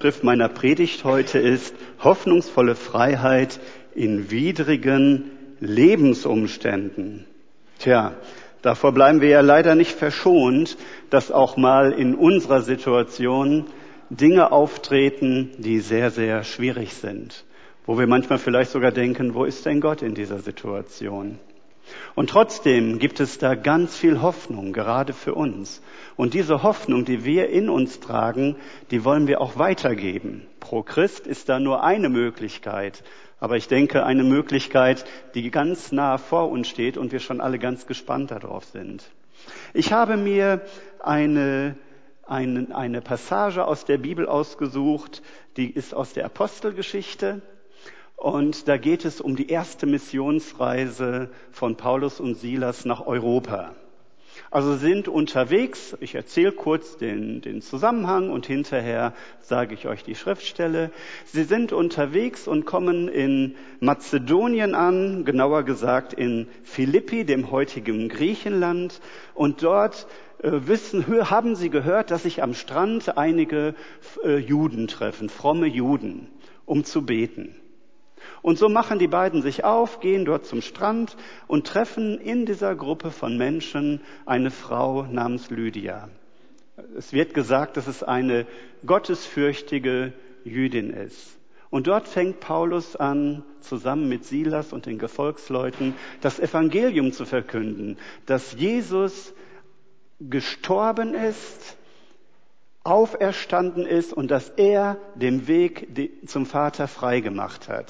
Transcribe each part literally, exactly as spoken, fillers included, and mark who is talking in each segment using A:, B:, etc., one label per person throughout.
A: Überschrift meiner Predigt heute ist hoffnungsvolle Freiheit in widrigen Lebensumständen. Tja, davor bleiben wir ja leider nicht verschont, dass auch mal in unserer Situation Dinge auftreten, die sehr, sehr schwierig sind. Wo wir manchmal vielleicht sogar denken, wo ist denn Gott in dieser Situation? Und trotzdem gibt es da ganz viel Hoffnung, gerade für uns. Und diese Hoffnung, die wir in uns tragen, die wollen wir auch weitergeben. Pro Christ ist da nur eine Möglichkeit. Aber ich denke, eine Möglichkeit, die ganz nah vor uns steht und wir schon alle ganz gespannt darauf sind. Ich habe mir eine, eine, eine Passage aus der Bibel ausgesucht, die ist aus der Apostelgeschichte. Und da geht es um die erste Missionsreise von Paulus und Silas nach Europa. Also sind unterwegs, ich erzähle kurz den, den Zusammenhang und hinterher sage ich euch die Schriftstelle. Sie sind unterwegs und kommen in Mazedonien an, genauer gesagt in Philippi, dem heutigen Griechenland. Und dort äh, wissen, haben sie gehört, dass sich am Strand einige äh, Juden treffen, fromme Juden, um zu beten. Und so machen die beiden sich auf, gehen dort zum Strand und treffen in dieser Gruppe von Menschen eine Frau namens Lydia. Es wird gesagt, dass es eine gottesfürchtige Jüdin ist. Und dort fängt Paulus an, zusammen mit Silas und den Gefolgsleuten, das Evangelium zu verkünden, dass Jesus gestorben ist, auferstanden ist und dass er den Weg zum Vater freigemacht hat.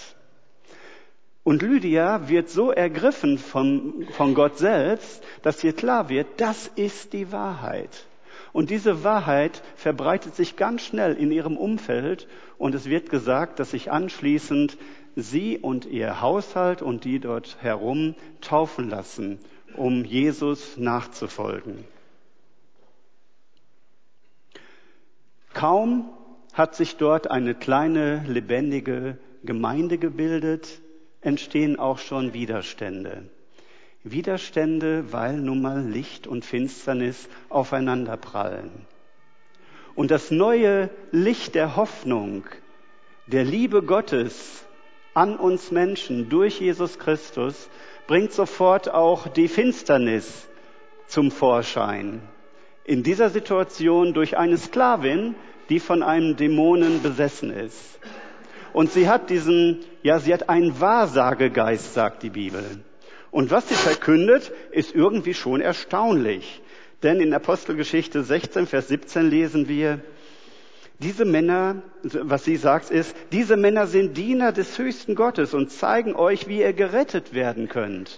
A: Und Lydia wird so ergriffen von, von Gott selbst, dass ihr klar wird, das ist die Wahrheit. Und diese Wahrheit verbreitet sich ganz schnell in ihrem Umfeld und es wird gesagt, dass sich anschließend sie und ihr Haushalt und die dort herum taufen lassen, um Jesus nachzufolgen. Kaum hat sich dort eine kleine, lebendige Gemeinde gebildet, entstehen auch schon Widerstände. Widerstände, weil nun mal Licht und Finsternis aufeinanderprallen. Und das neue Licht der Hoffnung, der Liebe Gottes an uns Menschen durch Jesus Christus, bringt sofort auch die Finsternis zum Vorschein. In dieser Situation durch eine Sklavin, die von einem Dämonen besessen ist. Und sie hat diesen, ja, sie hat einen Wahrsagegeist, sagt die Bibel. Und was sie verkündet, ist irgendwie schon erstaunlich. Denn in Apostelgeschichte sechzehn, Vers siebzehn lesen wir, diese Männer, was sie sagt, ist, diese Männer sind Diener des höchsten Gottes und zeigen euch, wie ihr gerettet werden könnt.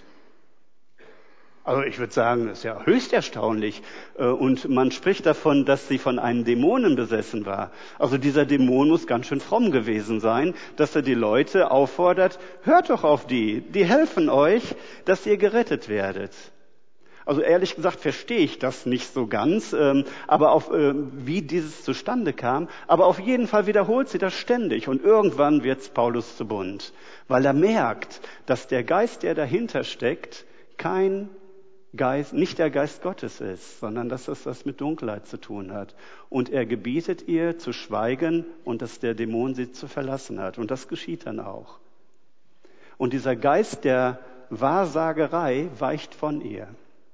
A: Also ich würde sagen, das ist ja höchst erstaunlich. Und man spricht davon, dass sie von einem Dämonen besessen war. Also dieser Dämon muss ganz schön fromm gewesen sein, dass er die Leute auffordert, hört doch auf die, die helfen euch, dass ihr gerettet werdet. Also ehrlich gesagt verstehe ich das nicht so ganz, aber auf, wie dieses zustande kam. Aber auf jeden Fall wiederholt sie das ständig und irgendwann wird es Paulus zu bunt, weil er merkt, dass der Geist, der dahinter steckt, kein Geist, nicht der Geist Gottes ist, sondern dass es das mit Dunkelheit zu tun hat. Und er gebietet ihr zu schweigen und dass der Dämon sie zu verlassen hat. Und das geschieht dann auch. Und dieser Geist der Wahrsagerei weicht von ihr.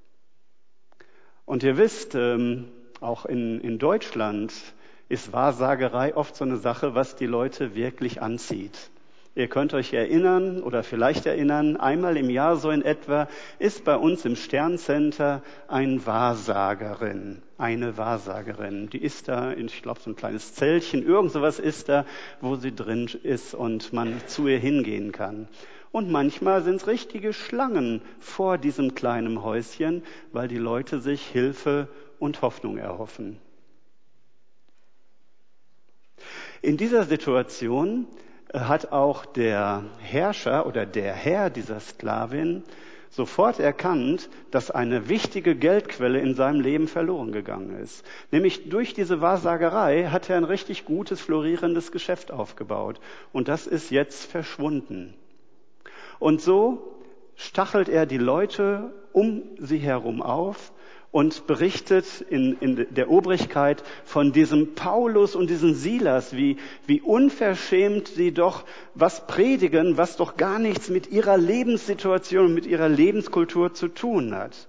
A: Und ihr wisst, ähm, auch in, in Deutschland ist Wahrsagerei oft so eine Sache, was die Leute wirklich anzieht. Ihr könnt euch erinnern oder vielleicht erinnern, einmal im Jahr so in etwa ist bei uns im Sterncenter eine Wahrsagerin, eine Wahrsagerin. Die ist da, in, ich glaube so ein kleines Zeltchen, irgend sowas ist da, wo sie drin ist und man zu ihr hingehen kann. Und manchmal sind es richtige Schlangen vor diesem kleinen Häuschen, weil die Leute sich Hilfe und Hoffnung erhoffen. In dieser Situation hat auch der Herrscher oder der Herr dieser Sklavin sofort erkannt, dass eine wichtige Geldquelle in seinem Leben verloren gegangen ist. Nämlich durch diese Wahrsagerei hat er ein richtig gutes, florierendes Geschäft aufgebaut. Und das ist jetzt verschwunden. Und so stachelt er die Leute um sie herum auf und berichtet in, in der Obrigkeit von diesem Paulus und diesem Silas, wie, wie unverschämt sie doch was predigen, was doch gar nichts mit ihrer Lebenssituation, mit ihrer Lebenskultur zu tun hat.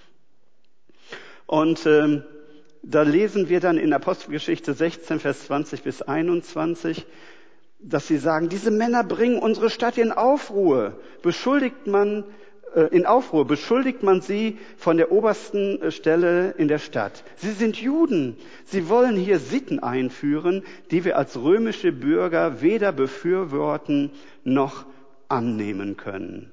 A: Und ähm, da lesen wir dann in Apostelgeschichte sechzehn, Vers zwanzig bis einundzwanzig, dass sie sagen, diese Männer bringen unsere Stadt in Aufruhr. Beschuldigt man, äh, in Aufruhr beschuldigt man sie von der obersten Stelle in der Stadt. Sie sind Juden. Sie wollen hier Sitten einführen, die wir als römische Bürger weder befürworten noch annehmen können.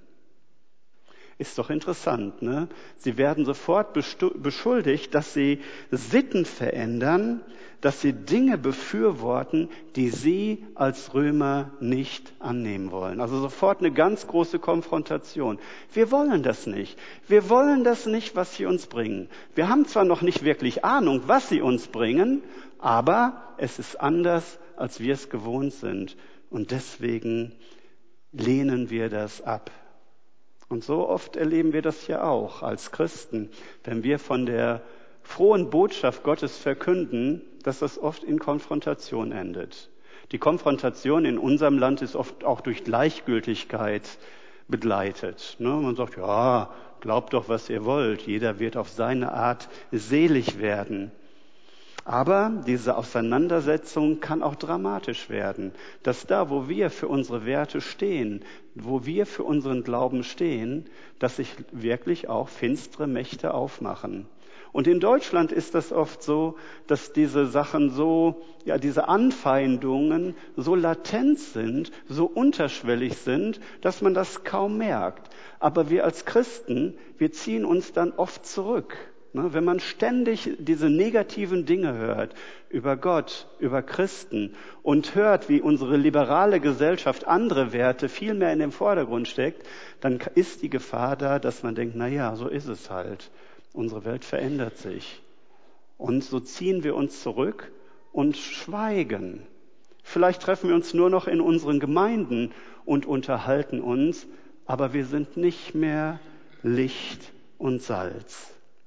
A: Ist doch interessant, ne? Sie werden sofort beschuldigt, dass sie Sitten verändern, dass sie Dinge befürworten, die sie als Römer nicht annehmen wollen. Also sofort eine ganz große Konfrontation. Wir wollen das nicht. Wir wollen das nicht, was sie uns bringen. Wir haben zwar noch nicht wirklich Ahnung, was sie uns bringen, aber es ist anders, als wir es gewohnt sind. Und deswegen lehnen wir das ab. Und so oft erleben wir das ja auch als Christen, wenn wir von der frohen Botschaft Gottes verkünden, dass das oft in Konfrontation endet. Die Konfrontation in unserem Land ist oft auch durch Gleichgültigkeit begleitet. Man sagt, ja, glaubt doch, was ihr wollt. Jeder wird auf seine Art selig werden. Aber diese Auseinandersetzung kann auch dramatisch werden, dass da, wo wir für unsere Werte stehen, wo wir für unseren Glauben stehen, dass sich wirklich auch finstere Mächte aufmachen. Und in Deutschland ist das oft so, dass diese Sachen so, ja, diese Anfeindungen so latent sind, so unterschwellig sind, dass man das kaum merkt. Aber wir als Christen, wir ziehen uns dann oft zurück. Wenn man ständig diese negativen Dinge hört über Gott, über Christen und hört, wie unsere liberale Gesellschaft andere Werte viel mehr in den Vordergrund steckt, dann ist die Gefahr da, dass man denkt, na ja, so ist es halt. Unsere Welt verändert sich. Und so ziehen wir uns zurück und schweigen. Vielleicht treffen wir uns nur noch in unseren Gemeinden und unterhalten uns, aber wir sind nicht mehr Licht und Salz.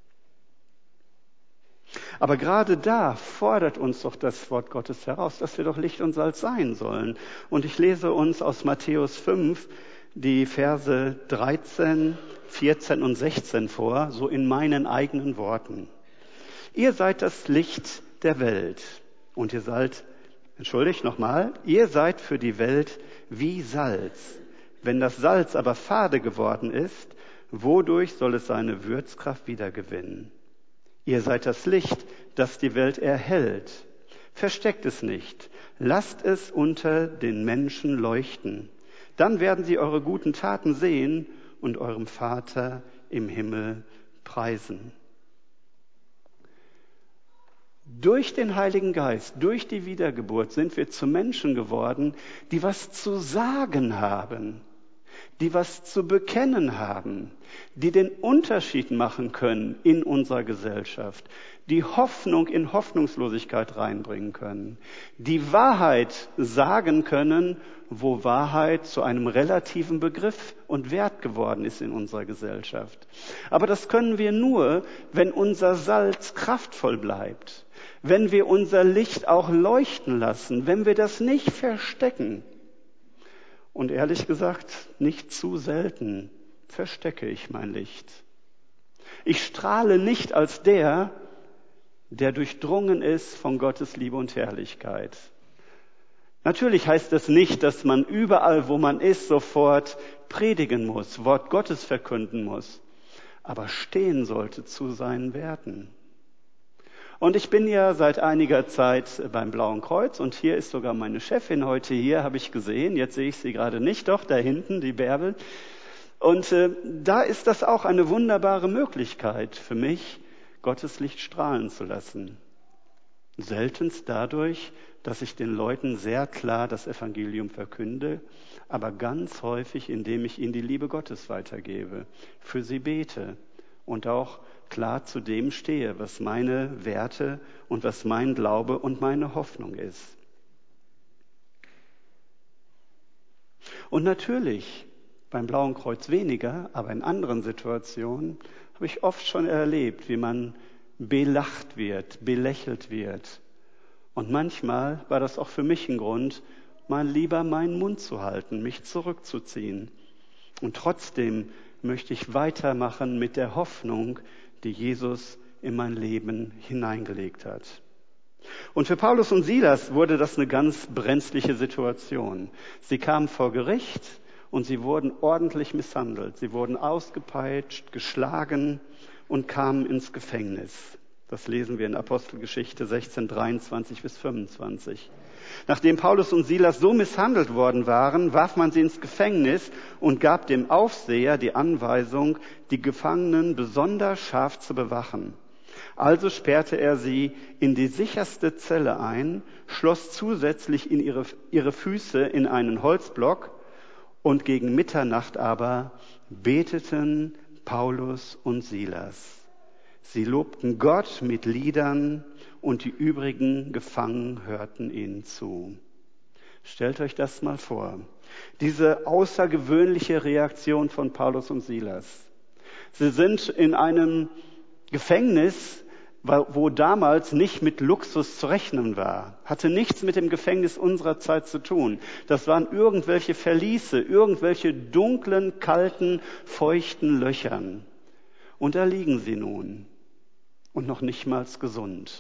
A: Aber gerade da fordert uns doch das Wort Gottes heraus, dass wir doch Licht und Salz sein sollen. Und ich lese uns aus Matthäus fünf die Verse dreizehn, vierzehn und sechzehn vor, so in meinen eigenen Worten. Ihr seid das Licht der Welt und ihr seid, entschuldigt nochmal, ihr seid für die Welt wie Salz. Wenn das Salz aber fade geworden ist, wodurch soll es seine Würzkraft wiedergewinnen? Ihr seid das Licht, das die Welt erhellt. Versteckt es nicht. Lasst es unter den Menschen leuchten. Dann werden sie eure guten Taten sehen und eurem Vater im Himmel preisen. Durch den Heiligen Geist, durch die Wiedergeburt sind wir zu Menschen geworden, die was zu sagen haben, die was zu bekennen haben, die den Unterschied machen können in unserer Gesellschaft, die Hoffnung in Hoffnungslosigkeit reinbringen können, die Wahrheit sagen können, wo Wahrheit zu einem relativen Begriff und Wert geworden ist in unserer Gesellschaft. Aber das können wir nur, wenn unser Salz kraftvoll bleibt, wenn wir unser Licht auch leuchten lassen, wenn wir das nicht verstecken. Und ehrlich gesagt, nicht zu selten verstecke ich mein Licht. Ich strahle nicht als der, der durchdrungen ist von Gottes Liebe und Herrlichkeit. Natürlich heißt das nicht, dass man überall, wo man ist, sofort predigen muss, Wort Gottes verkünden muss, aber stehen sollte zu seinen Werten. Und ich bin ja seit einiger Zeit beim Blauen Kreuz und hier ist sogar meine Chefin heute hier, habe ich gesehen. Jetzt sehe ich sie gerade nicht, doch da hinten, die Bärbel. Und äh, da ist das auch eine wunderbare Möglichkeit für mich, Gottes Licht strahlen zu lassen. Seltenst dadurch, dass ich den Leuten sehr klar das Evangelium verkünde, aber ganz häufig, indem ich ihnen die Liebe Gottes weitergebe, für sie bete und auch klar zu dem stehe, was meine Werte und was mein Glaube und meine Hoffnung ist. Und natürlich, beim Blauen Kreuz weniger, aber in anderen Situationen, Habe ich oft schon erlebt, wie man belacht wird, belächelt wird. Und manchmal war das auch für mich ein Grund, mal lieber meinen Mund zu halten, mich zurückzuziehen. Und trotzdem möchte ich weitermachen mit der Hoffnung, die Jesus in mein Leben hineingelegt hat. Und für Paulus und Silas wurde das eine ganz brenzliche Situation. Sie kamen vor Gericht und sie wurden ordentlich misshandelt. Sie wurden ausgepeitscht, geschlagen und kamen ins Gefängnis. Das lesen wir in Apostelgeschichte sechzehn, dreiundzwanzig bis fünfundzwanzig. Nachdem Paulus und Silas so misshandelt worden waren, warf man sie ins Gefängnis und gab dem Aufseher die Anweisung, die Gefangenen besonders scharf zu bewachen. Also sperrte er sie in die sicherste Zelle ein, schloss zusätzlich in ihre, ihre Füße in einen Holzblock und gegen Mitternacht aber beteten Paulus und Silas. Sie lobten Gott mit Liedern und die übrigen Gefangenen hörten ihnen zu. Stellt euch das mal vor. Diese außergewöhnliche Reaktion von Paulus und Silas. Sie sind in einem Gefängnis, wo damals nicht mit Luxus zu rechnen war. Hatte nichts mit dem Gefängnis unserer Zeit zu tun. Das waren irgendwelche Verliese, irgendwelche dunklen, kalten, feuchten Löchern. Und da liegen sie nun. Und noch nicht mal gesund.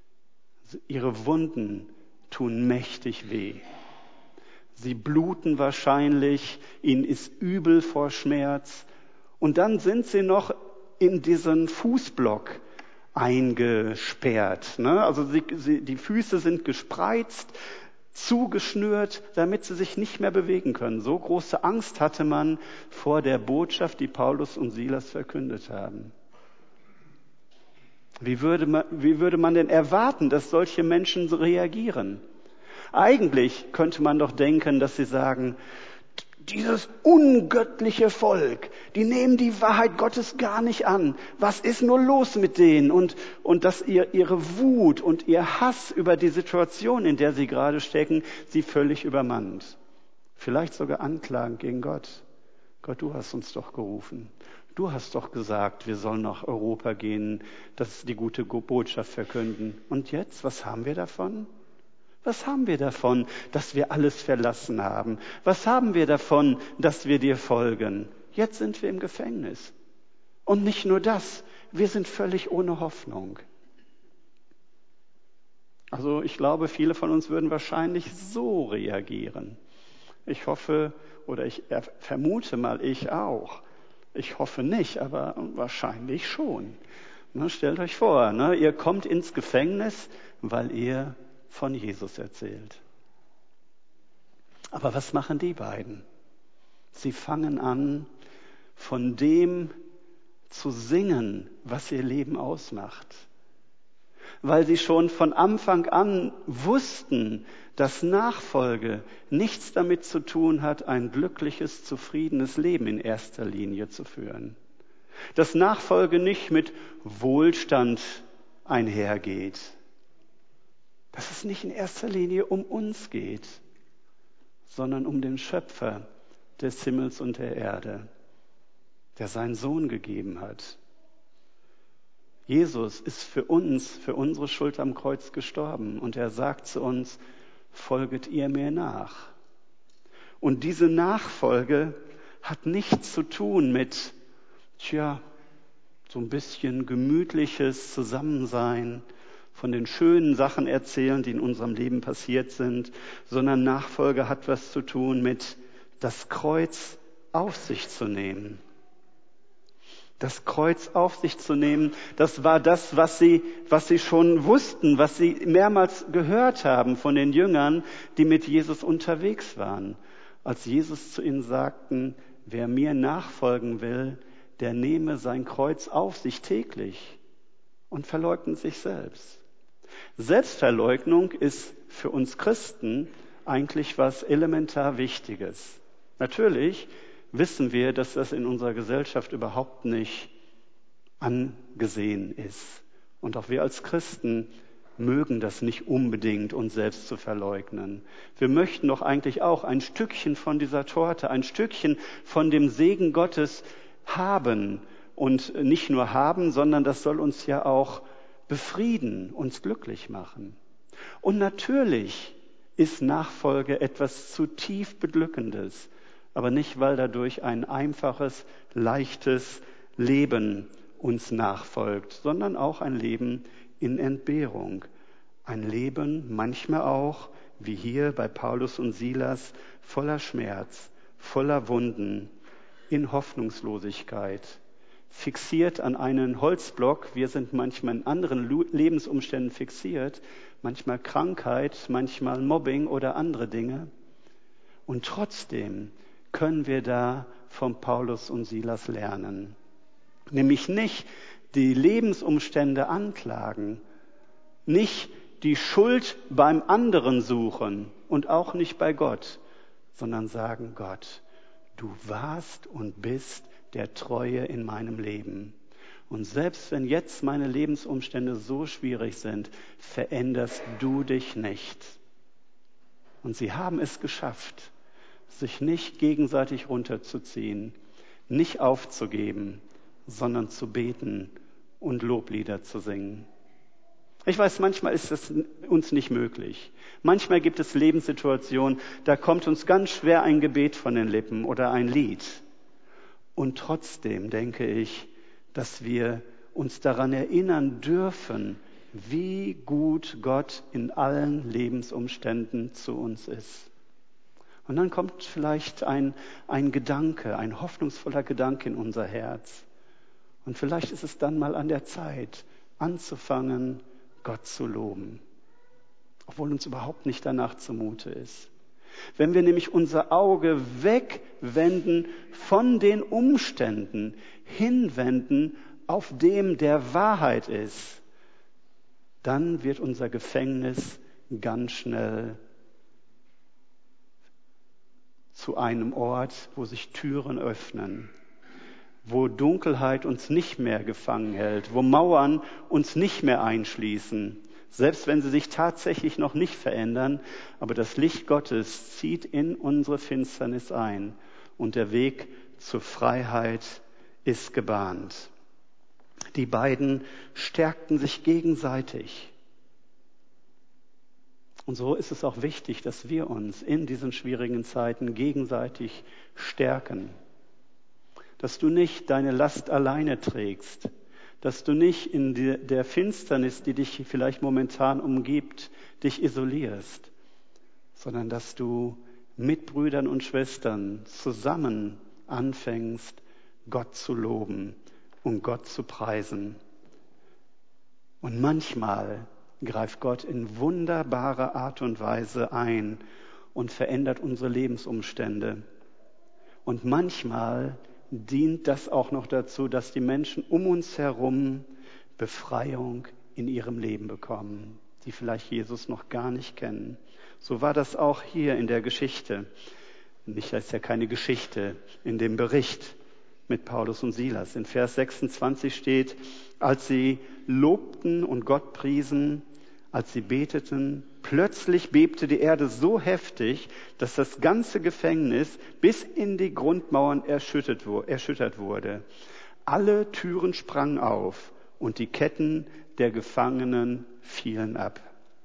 A: Ihre Wunden tun mächtig weh. Sie bluten wahrscheinlich, ihnen ist übel vor Schmerz. Und dann sind sie noch in diesen Fußblock eingesperrt. Ne? Also sie, sie, die Füße sind gespreizt, zugeschnürt, damit sie sich nicht mehr bewegen können. So große Angst hatte man vor der Botschaft, die Paulus und Silas verkündet haben. Wie würde man, wie würde man denn erwarten, dass solche Menschen reagieren? Eigentlich könnte man doch denken, dass sie sagen, dieses ungöttliche Volk, die nehmen die Wahrheit Gottes gar nicht an. Was ist nur los mit denen? Und, und dass ihr, ihre Wut und ihr Hass über die Situation, in der sie gerade stecken, sie völlig übermannt. Vielleicht sogar Anklagen gegen Gott. Gott, du hast uns doch gerufen. Du hast doch gesagt, wir sollen nach Europa gehen, dass die gute Botschaft verkünden. Und jetzt, was haben wir davon? Was haben wir davon, dass wir alles verlassen haben? Was haben wir davon, dass wir dir folgen? Jetzt sind wir im Gefängnis. Und nicht nur das, wir sind völlig ohne Hoffnung. Also ich glaube, viele von uns würden wahrscheinlich so reagieren. Ich hoffe, oder ich vermute mal, ich auch. Ich hoffe nicht, aber wahrscheinlich schon. Ne, stellt euch vor, ne, ihr kommt ins Gefängnis, weil ihr von Jesus erzählt. Aber was machen die beiden? Sie fangen an, von dem zu singen, was ihr Leben ausmacht. Weil sie schon von Anfang an wussten, dass Nachfolge nichts damit zu tun hat, ein glückliches, zufriedenes Leben in erster Linie zu führen. Dass Nachfolge nicht mit Wohlstand einhergeht. Dass es nicht in erster Linie um uns geht, sondern um den Schöpfer des Himmels und der Erde, der seinen Sohn gegeben hat. Jesus ist für uns, für unsere Schuld am Kreuz gestorben und er sagt zu uns, folget ihr mir nach. Und diese Nachfolge hat nichts zu tun mit, tja, so ein bisschen gemütliches Zusammensein, von den schönen Sachen erzählen, die in unserem Leben passiert sind, sondern Nachfolge hat was zu tun mit das Kreuz auf sich zu nehmen. Das Kreuz auf sich zu nehmen, das war das, was sie, was sie schon wussten, was sie mehrmals gehört haben von den Jüngern, die mit Jesus unterwegs waren. Als Jesus zu ihnen sagten, wer mir nachfolgen will, der nehme sein Kreuz auf sich täglich und verleugnet sich selbst. Selbstverleugnung ist für uns Christen eigentlich was elementar Wichtiges. Natürlich wissen wir, dass das in unserer Gesellschaft überhaupt nicht angesehen ist. Und auch wir als Christen mögen das nicht unbedingt, uns selbst zu verleugnen. Wir möchten doch eigentlich auch ein Stückchen von dieser Torte, ein Stückchen von dem Segen Gottes haben und nicht nur haben, sondern das soll uns ja auch befrieden, uns glücklich machen. Und natürlich ist Nachfolge etwas zutiefst Beglückendes, aber nicht, weil dadurch ein einfaches, leichtes Leben uns nachfolgt, sondern auch ein Leben in Entbehrung. Ein Leben manchmal auch, wie hier bei Paulus und Silas, voller Schmerz, voller Wunden, in Hoffnungslosigkeit, fixiert an einen Holzblock. Wir sind manchmal in anderen Lebensumständen fixiert, manchmal Krankheit, manchmal Mobbing oder andere Dinge. Und trotzdem können wir da von Paulus und Silas lernen. Nämlich nicht die Lebensumstände anklagen, nicht die Schuld beim anderen suchen und auch nicht bei Gott, sondern sagen, Gott, du warst und bist der Treue in meinem Leben. Und selbst wenn jetzt meine Lebensumstände so schwierig sind, veränderst du dich nicht. Und sie haben es geschafft, sich nicht gegenseitig runterzuziehen, nicht aufzugeben, sondern zu beten und Loblieder zu singen. Ich weiß, manchmal ist das uns nicht möglich. Manchmal gibt es Lebenssituationen, da kommt uns ganz schwer ein Gebet von den Lippen oder ein Lied. Und trotzdem denke ich, dass wir uns daran erinnern dürfen, wie gut Gott in allen Lebensumständen zu uns ist. Und dann kommt vielleicht ein, ein Gedanke, ein hoffnungsvoller Gedanke in unser Herz. Und vielleicht ist es dann mal an der Zeit, anzufangen, Gott zu loben, obwohl uns überhaupt nicht danach zumute ist. Wenn wir nämlich unser Auge wegwenden von den Umständen, hinwenden auf dem, der Wahrheit ist, dann wird unser Gefängnis ganz schnell zu einem Ort, wo sich Türen öffnen, wo Dunkelheit uns nicht mehr gefangen hält, wo Mauern uns nicht mehr einschließen, selbst wenn sie sich tatsächlich noch nicht verändern, aber das Licht Gottes zieht in unsere Finsternis ein und der Weg zur Freiheit ist gebahnt. Die beiden stärkten sich gegenseitig. Und so ist es auch wichtig, dass wir uns in diesen schwierigen Zeiten gegenseitig stärken. Dass du nicht deine Last alleine trägst, dass du nicht in der Finsternis, die dich vielleicht momentan umgibt, dich isolierst, sondern dass du mit Brüdern und Schwestern zusammen anfängst, Gott zu loben und Gott zu preisen. Und manchmal greift Gott in wunderbarer Art und Weise ein und verändert unsere Lebensumstände. Und manchmal dient das auch noch dazu, dass die Menschen um uns herum Befreiung in ihrem Leben bekommen, die vielleicht Jesus noch gar nicht kennen. So war das auch hier in der Geschichte. Nicht, das ist ja keine Geschichte, in dem Bericht mit Paulus und Silas. In Vers sechsundzwanzig steht, als sie lobten und Gott priesen, als sie beteten, plötzlich bebte die Erde so heftig, dass das ganze Gefängnis bis in die Grundmauern erschüttert wurde. Alle Türen sprangen auf und die Ketten der Gefangenen fielen ab.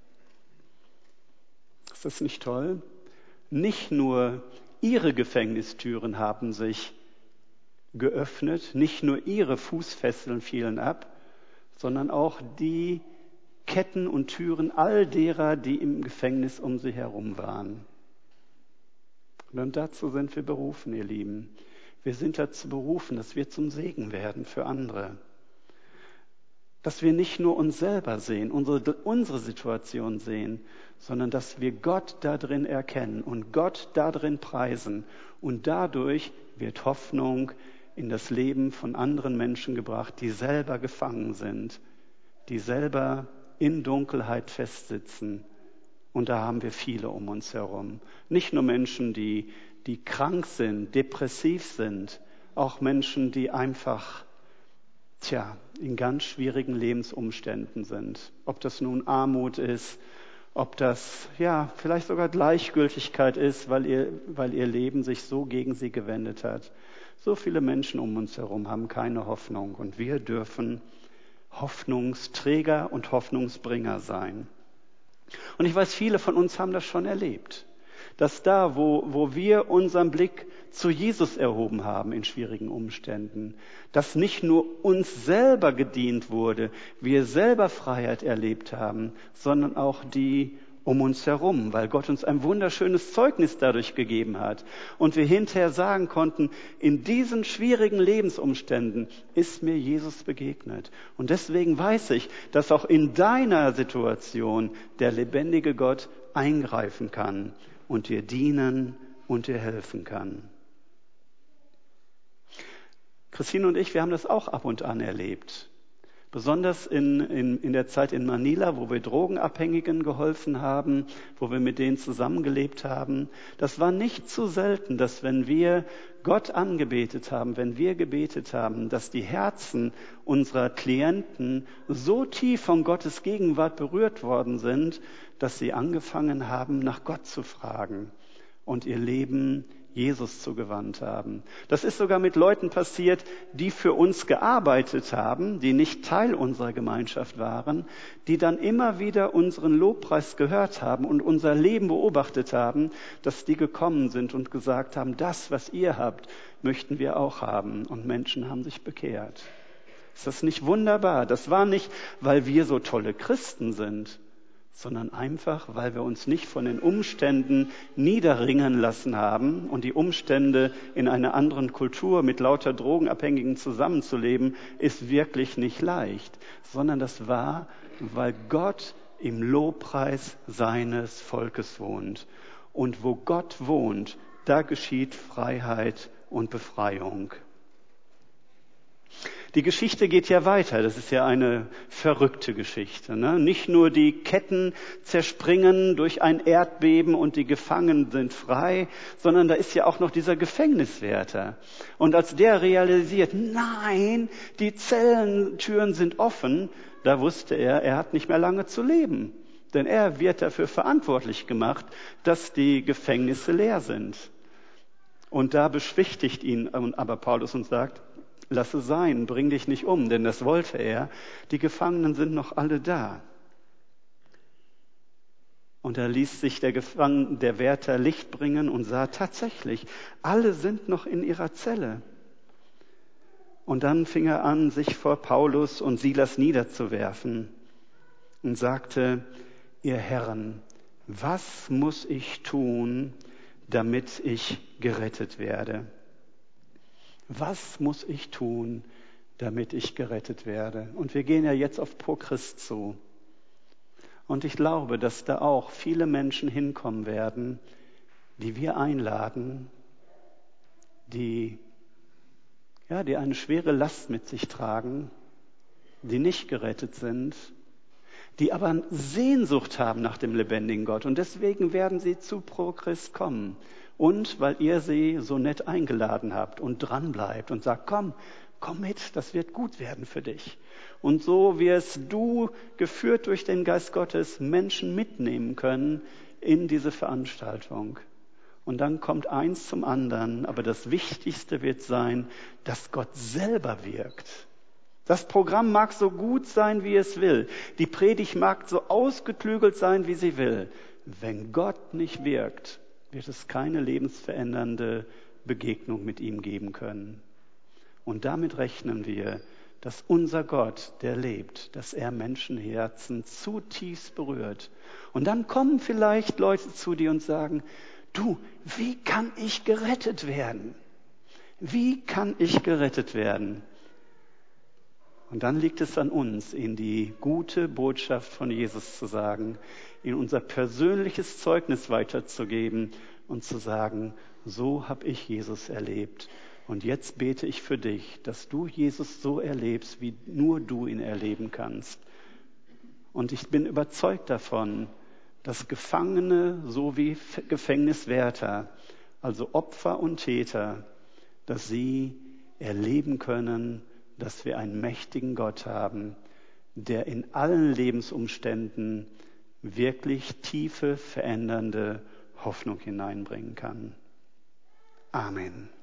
A: Ist das nicht toll? Nicht nur ihre Gefängnistüren haben sich geöffnet, nicht nur ihre Fußfesseln fielen ab, sondern auch die Ketten und Türen all derer, die im Gefängnis um sie herum waren. Und dazu sind wir berufen, ihr Lieben. Wir sind dazu berufen, dass wir zum Segen werden für andere. Dass wir nicht nur uns selber sehen, unsere, unsere Situation sehen, sondern dass wir Gott darin erkennen und Gott darin preisen. Und dadurch wird Hoffnung in das Leben von anderen Menschen gebracht, die selber gefangen sind, die selber in Dunkelheit festsitzen. Und da haben wir viele um uns herum. Nicht nur Menschen, die, die krank sind, depressiv sind, auch Menschen, die einfach, tja, in ganz schwierigen Lebensumständen sind. Ob das nun Armut ist, ob das, ja, vielleicht sogar Gleichgültigkeit ist, weil ihr, weil ihr Leben sich so gegen sie gewendet hat. So viele Menschen um uns herum haben keine Hoffnung und wir dürfen Hoffnungsträger und Hoffnungsbringer sein. Und ich weiß, viele von uns haben das schon erlebt, dass da, wo, wo wir unseren Blick zu Jesus erhoben haben in schwierigen Umständen, dass nicht nur uns selber gedient wurde, wir selber Freiheit erlebt haben, sondern auch die um uns herum, weil Gott uns ein wunderschönes Zeugnis dadurch gegeben hat. Und wir hinterher sagen konnten, in diesen schwierigen Lebensumständen ist mir Jesus begegnet. Und deswegen weiß ich, dass auch in deiner Situation der lebendige Gott eingreifen kann und dir dienen und dir helfen kann. Christine und ich, wir haben das auch ab und an erlebt. Besonders in, in, in der Zeit in Manila, wo wir Drogenabhängigen geholfen haben, wo wir mit denen zusammengelebt haben. Das war nicht zu selten, dass wenn wir Gott angebetet haben, wenn wir gebetet haben, dass die Herzen unserer Klienten so tief von Gottes Gegenwart berührt worden sind, dass sie angefangen haben, nach Gott zu fragen und ihr Leben Jesus zugewandt haben. Das ist sogar mit Leuten passiert, die für uns gearbeitet haben, die nicht Teil unserer Gemeinschaft waren, die dann immer wieder unseren Lobpreis gehört haben und unser Leben beobachtet haben, dass die gekommen sind und gesagt haben, das, was ihr habt, möchten wir auch haben. Und Menschen haben sich bekehrt. Ist das nicht wunderbar? Das war nicht, weil wir so tolle Christen sind, sondern einfach, weil wir uns nicht von den Umständen niederringen lassen haben und die Umstände in einer anderen Kultur mit lauter Drogenabhängigen zusammenzuleben, ist wirklich nicht leicht, sondern das war, weil Gott im Lobpreis seines Volkes wohnt. Und wo Gott wohnt, da geschieht Freiheit und Befreiung. Die Geschichte geht ja weiter. Das ist ja eine verrückte Geschichte, ne? Nicht nur die Ketten zerspringen durch ein Erdbeben und die Gefangenen sind frei, sondern da ist ja auch noch dieser Gefängniswärter. Und als der realisiert, nein, die Zellentüren sind offen, da wusste er, er hat nicht mehr lange zu leben. Denn er wird dafür verantwortlich gemacht, dass die Gefängnisse leer sind. Und da beschwichtigt ihn aber Paulus und sagt, lass es sein, bring dich nicht um, denn das wollte er. Die Gefangenen sind noch alle da. Und da ließ sich der Gefangene, der Wärter Licht bringen und sah tatsächlich, alle sind noch in ihrer Zelle. Und dann fing er an, sich vor Paulus und Silas niederzuwerfen und sagte, ihr Herren, was muss ich tun, damit ich gerettet werde? Was muss ich tun, damit ich gerettet werde? Und wir gehen ja jetzt auf Pro Christ zu. Und ich glaube, dass da auch viele Menschen hinkommen werden, die wir einladen, die, ja, die eine schwere Last mit sich tragen, die nicht gerettet sind, die aber Sehnsucht haben nach dem lebendigen Gott. Und deswegen werden sie zu Pro Christ kommen. Und weil ihr sie so nett eingeladen habt und dran bleibt und sagt, komm, komm mit, das wird gut werden für dich. Und so wirst du, geführt durch den Geist Gottes, Menschen mitnehmen können in diese Veranstaltung. Und dann kommt eins zum anderen, aber das Wichtigste wird sein, dass Gott selber wirkt. Das Programm mag so gut sein, wie es will. Die Predigt mag so ausgeklügelt sein, wie sie will. Wenn Gott nicht wirkt, wird es keine lebensverändernde Begegnung mit ihm geben können. Und damit rechnen wir, dass unser Gott, der lebt, dass er Menschenherzen zutiefst berührt. Und dann kommen vielleicht Leute zu dir und sagen, du, wie kann ich gerettet werden? Wie kann ich gerettet werden? Und dann liegt es an uns, ihnen die gute Botschaft von Jesus zu sagen, ihnen unser persönliches Zeugnis weiterzugeben und zu sagen, so habe ich Jesus erlebt. Und jetzt bete ich für dich, dass du Jesus so erlebst, wie nur du ihn erleben kannst. Und ich bin überzeugt davon, dass Gefangene sowie Gefängniswärter, also Opfer und Täter, dass sie erleben können, dass wir einen mächtigen Gott haben, der in allen Lebensumständen wirklich tiefe, verändernde Hoffnung hineinbringen kann. Amen.